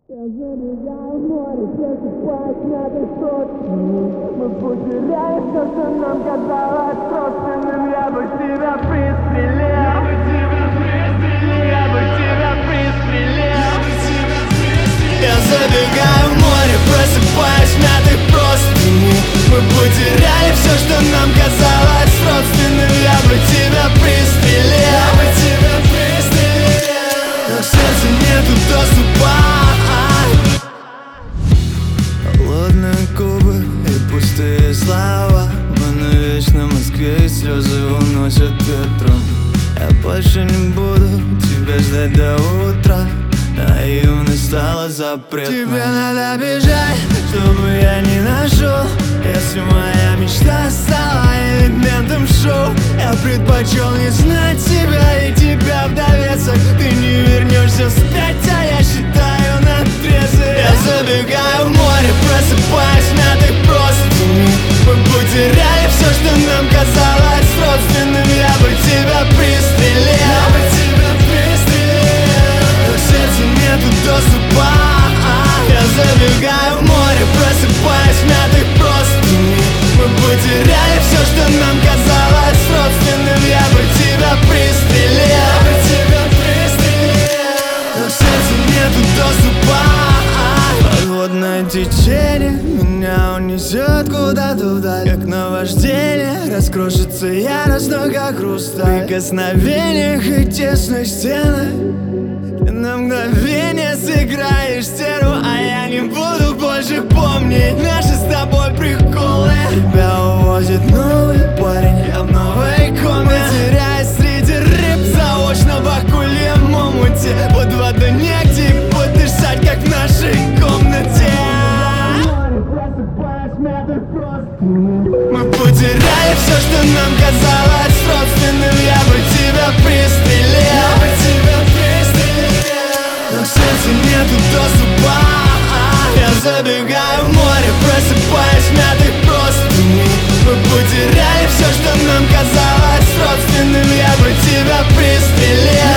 Я забегаю в море, просыпаюсь на доске. Мы потеряли все, что нам казалось собственным. Я бы тебя пристрелил. Я бы тебя пристрелил. Я бы тебя пристрелил. Я забегаю в море, просыпаюсь мятых простыни. Мы потеряли все, что нам казалось родственным. Я бы тебя пристрелил. Я бы тебя пристрелил. Но к сердцу нету доступа. Холодные губы и пустые слова. Мы навечно в Москве и слезы уносят ветром. Я больше не буду тебя ждать до утра. Наивность стала запретной. Тебе надо бежать, чтобы я не нашел. Если моя мечта стала элементом шоу, я предпочел не знать тебя и тебя в довесок. Ты не вернешься вспять, а я считаю надрезы. Я забегаю в море, просыпаюсь мятых простыни. Мы потеряли все, что нам казалось родственным. Я бы тебя пристрелил. Я бы тебя пристрелил. Но к сердцу нету доступа. Я забегаю в море, просыпаюсь мятых простыни. Мы потеряли все, что нам казалось родственным. Я бы тебя пристрелил. Я бы тебя пристрелил. Но к сердцу нету доступа. Подводное течение меня унесет куда-то вдаль, как наваждение. Раскрошится яростно, как хрусталь. В прикосновениях и тесной стены ты на мгновение сыграешь стерву, а я не буду больше помнить наши с тобой приколы. Тебя увозит новый парень, я в новой комнате, теряясь среди рыб заочно в акульем омуте. Под водой негде и подышать, как в нашей комнате. Мы потеряли все, что нам казалось родственным. Я бы тебя пристрелил. Я бы тебя пристрелил. Но к сердцу нету доступа. Я забегаю в море, просыпаюсь мятых простыни. Мы потеряли все, что нам казалось родственным. Я бы тебя пристрелил.